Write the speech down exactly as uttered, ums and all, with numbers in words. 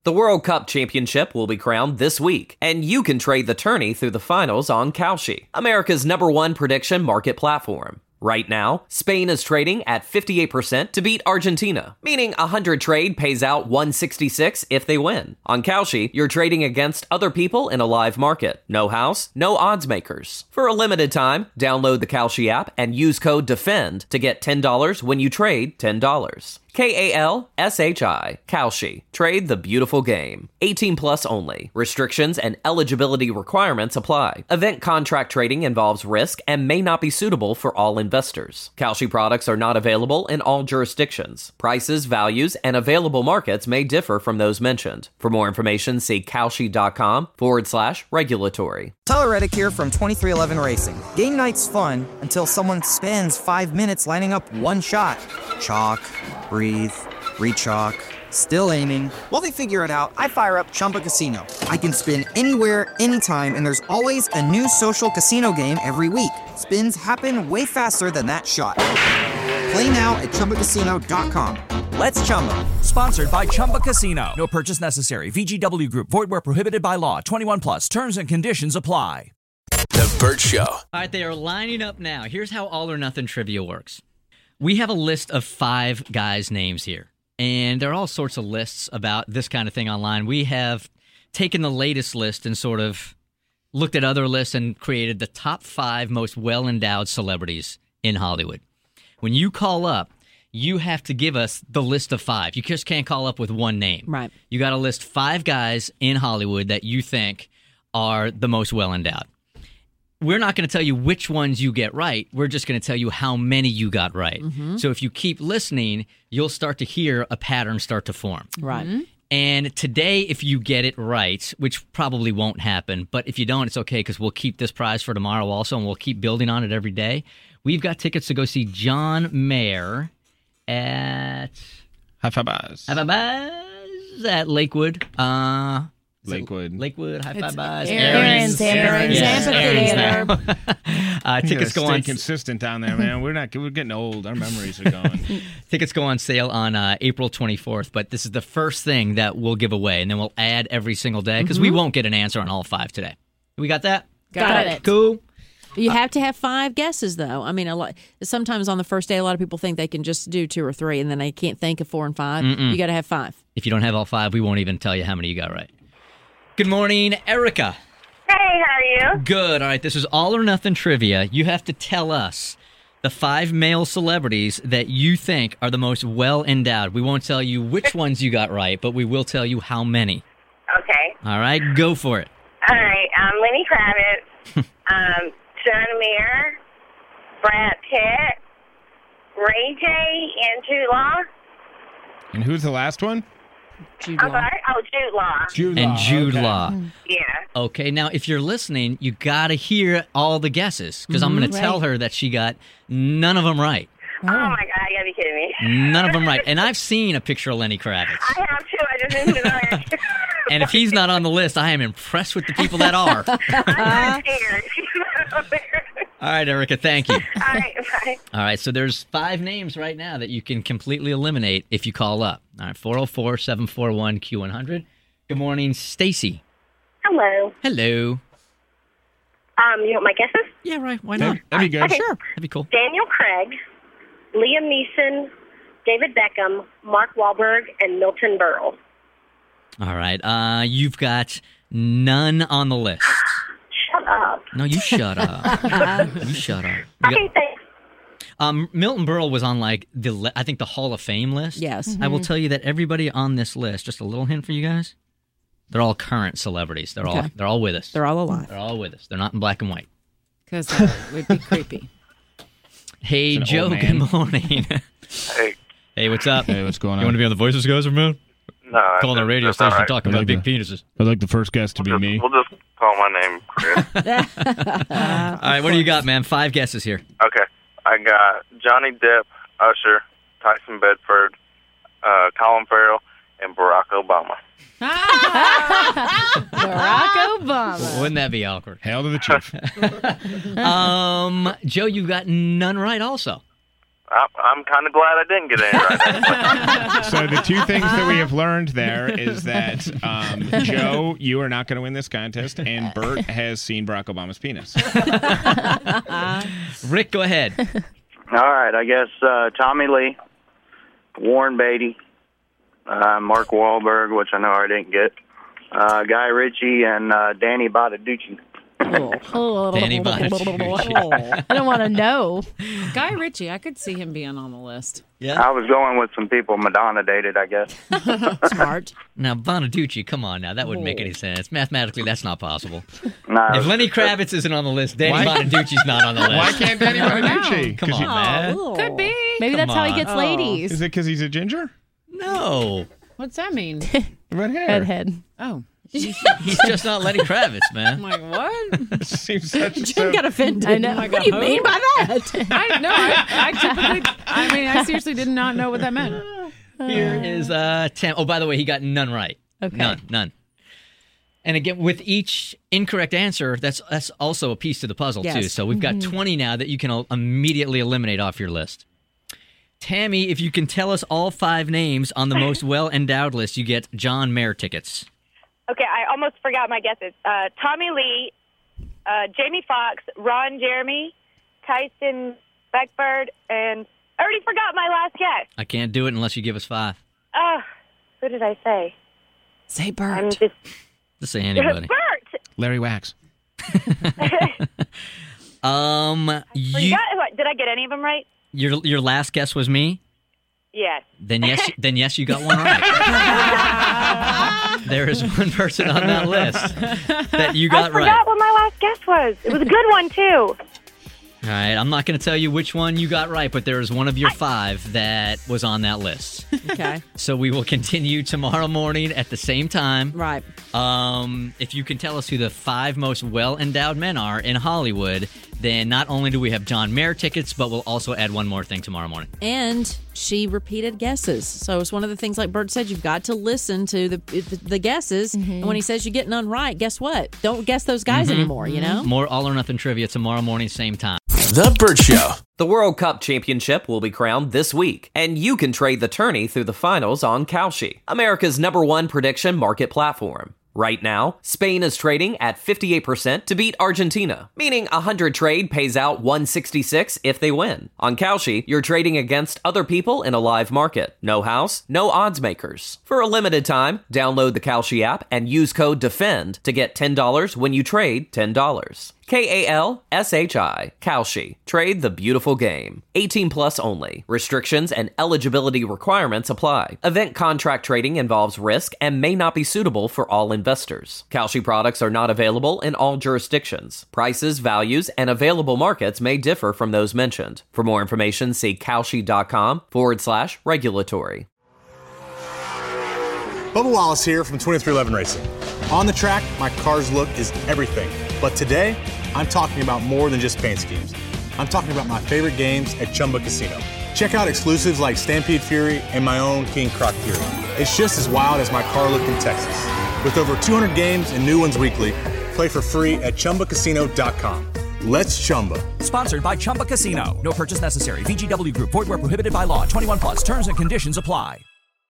The World Cup Championship will be crowned this week, and you can trade the tourney through the finals on Kalshi, America's number one prediction market platform. Right now, Spain is trading at fifty-eight percent to beat Argentina, meaning a one hundred trade pays out one sixty-six if they win. On Kalshi, you're trading against other people in a live market. No house, no odds makers. For a limited time, download the Kalshi app and use code DEFEND to get ten dollars when you trade ten dollars. K A L S H I, Kalshi. Trade the beautiful game. eighteen plus only. Restrictions and eligibility requirements apply. Event contract trading involves risk and may not be suitable for all investors. Kalshi products are not available in all jurisdictions. Prices, values, and available markets may differ from those mentioned. For more information, see Kalshi.com forward slash regulatory. Tyler Reddick here from twenty-three eleven Racing. Game night's fun until someone spends five minutes lining up one shot. Chalk, breathe, re-chalk, still aiming. While they figure it out, I fire up Chumba Casino. I can spin anywhere, anytime, and there's always a new social casino game every week. Spins happen way faster than that shot. Play now at Chumba Casino dot com. Let's Chumba. Sponsored by Chumba Casino. No purchase necessary. V G W Group. Void where prohibited by law. twenty-one plus. Terms and conditions apply. The Burt Show. All right, they are lining up now. Here's how All or Nothing trivia works. We have a list of five guys' names here, and there are all sorts of lists about this kind of thing online. We have taken the latest list and sort of looked at other lists and created the top five most well-endowed celebrities in Hollywood. When you call up, you have to give us the list of five. You just can't call up with one name. Right. You got to list five guys in Hollywood that you think are the most well-endowed. We're not going to tell you which ones you get right. We're just going to tell you how many you got right. Mm-hmm. So if you keep listening, you'll start to hear a pattern start to form. Right. Mm-hmm. And today, if you get it right, which probably won't happen, but if you don't, it's okay because we'll keep this prize for tomorrow also, and we'll keep building on it every day. We've got tickets to go see John Mayer at... High Five Buzz. High Five Buzz at Lakewood. Uh... Lakewood. Lakewood, High Five Buzz. Aaron's, Aaron's, Aaron's, Aaron's Amphitheater. uh, tickets go stay on. consistent down there, man. We're not. We're getting old. Our memories are going. Tickets go on sale on uh, April twenty-fourth, but this is the first thing that we'll give away, and then we'll add every single day because mm-hmm. we won't get an answer on all five today. We got that? Got, got it. it. Cool. You have to have five guesses, though. I mean, a lot. Sometimes on the first day, a lot of people think they can just do two or three, and then they can't think of four and five. Mm-mm. You got to have five. If you don't have all five, we won't even tell you how many you got right. Good morning, Erica. Hey, how are you? Good. All right, this is All or Nothing Trivia. You have to tell us the five male celebrities that you think are the most well-endowed. We won't tell you which ones you got right, but we will tell you how many. Okay. All right, go for it. All right, um, Lenny Kravitz, um, John Mayer, Brad Pitt, Ray J, and Jude Law. And who's the last one? Jude I'm Law. sorry? Oh, Jude Law. Jude and Law. Jude okay. Law. Yeah. Okay, now if you're listening, you got to hear all the guesses because Mm-hmm, I'm going to right. tell her that she got none of them right. Oh, my God, you got to be kidding me. None of them right. And I've seen a picture of Lenny Kravitz. I have, too. I just didn't know it. And if he's not on the list, I am impressed with the people that are. I'm scared. All right, Erica, thank you. All right, bye. All right, so there's five names right now that you can completely eliminate if you call up. All right, four oh four, seven four one, Q one hundred. Good morning, Stacy. Hello. Hello. Um, you want my guesses? Yeah, right. Why not? That'd be good. Okay. Sure. That'd be cool. Daniel Craig, Liam Neeson, David Beckham, Mark Wahlberg, and Milton Berle. All right. Uh, you've got none on the list. Shut up. No, you shut up. You shut up. You Okay, got- thanks. um, Milton Berle was on like the li- I think the Hall of Fame list. Yes. I will tell you that everybody on this list, just a little hint for you guys, they're all current celebrities. They're all Okay. they're all with us. They're all alive. They're all with us. They're not in black and white. Because that would be creepy. Hey, It's an Joe. old man. Good morning. Hey, Hey, what's up? Hey, what's going on? You want to be on the Voices guys, or man? no. Calling the that's- radio that's station all right. talking I about like big that. penises. I'd like the first guest to be Just- me. We'll just call my name Chris. All right, what do you got, man? Five guesses here. Okay. I got Johnny Depp, Usher, Tyson Bedford, uh, Colin Farrell, and Barack Obama. Barack Obama. Wouldn't that be awkward? Hail to the chief. Um, Joe, you got none right also. I, I'm kind of glad I didn't get any right. So the two things that we have learned there is that, um, Joe, you are not going to win this contest, and Bert has seen Barack Obama's penis. Rick, go ahead. All right, I guess uh, Tommy Lee, Warren Beatty, uh, Mark Wahlberg, which I know I didn't get, uh, Guy Ritchie, and uh, Danny Bonaducci. Oh. Danny Bonaducci. I don't want to know. Guy Ritchie, I could see him being on the list. Yeah. I was going with some people Madonna dated, I guess. Smart. Now, Bonaducci, come on now. That wouldn't make any sense. Mathematically, that's not possible. No, If Lenny Kravitz isn't on the list, Danny Why- Bonaducci's not on the list. Why can't Danny Bonaducci? Come on, man. Could be. Maybe Come that's how he on. gets Oh. ladies. Is it because he's a ginger? No. What's that mean? Red hair. Redhead. Oh. He's just not Lenny Kravitz, man. I'm like, what? Seems such a Jim got offended. I know. I'm like, What do you who? mean by that? I no, I, I typically, I mean, I seriously did not know what that meant. Here is uh Tam. Oh, by the way, he got none right. Okay. None, none. And again, with each incorrect answer, that's that's also a piece to the puzzle too. Yes. So we've got twenty now that you can el- immediately eliminate off your list. Tammy, if you can tell us all five names on the most well-endowed list, you get John Mayer tickets. Okay, I almost forgot my guesses. Uh, Tommy Lee, uh, Jamie Foxx, Ron Jeremy, Tyson Beckford, and I already forgot my last guess. I can't do it unless you give us five. Oh, who did I say? Say I'm Bert. just Just say anybody. Bert. Larry Wax. Um, You you, got, what, did I get any of them right? your your last guess was me. Yes. Then yes, then yes, you got one right. There is one person on that list that you got I forgot right. what my last guess was. It was a good one too. All right, I'm not going to tell you which one you got right, but there is one of your five that was on that list. Okay. So we will continue tomorrow morning at the same time. Right. Um, if you can tell us who the five most well-endowed men are in Hollywood, then not only do we have John Mayer tickets, but we'll also add one more thing tomorrow morning. And she repeated guesses. So it's one of the things, like Bert said, you've got to listen to the the, the guesses. And when he says you get none right, guess what? Don't guess those guys anymore, you know? More All or Nothing trivia tomorrow morning, same time. The Bert Show. The World Cup championship will be crowned this week, and you can trade the tourney through the finals on Kalshi, America's number one prediction market platform. Right now, Spain is trading at fifty-eight percent to beat Argentina, meaning a one hundred trade pays out one sixty-six if they win. On Kalshi, you're trading against other people in a live market. No house, no odds makers. For a limited time, download the Kalshi app and use code DEFEND to get ten dollars when you trade ten dollars. K A L S H I, Kalshi. Trade the beautiful game. eighteen plus only. Restrictions and eligibility requirements apply. Event contract trading involves risk and may not be suitable for all investors. Kalshi products are not available in all jurisdictions. Prices, values, and available markets may differ from those mentioned. For more information, see Kalshi.com forward slash regulatory. Bubba Wallace here from twenty-three eleven Racing. On the track, my car's look is everything. But today, I'm talking about more than just paint schemes. I'm talking about my favorite games at Chumba Casino. Check out exclusives like Stampede Fury and my own King Croc Fury. It's just as wild as my car look in Texas. With over two hundred games and new ones weekly, play for free at Chumba Casino dot com. Let's Chumba. Sponsored by Chumba Casino. No purchase necessary. V G W Group. Void where prohibited by law. twenty-one plus. Terms and conditions apply.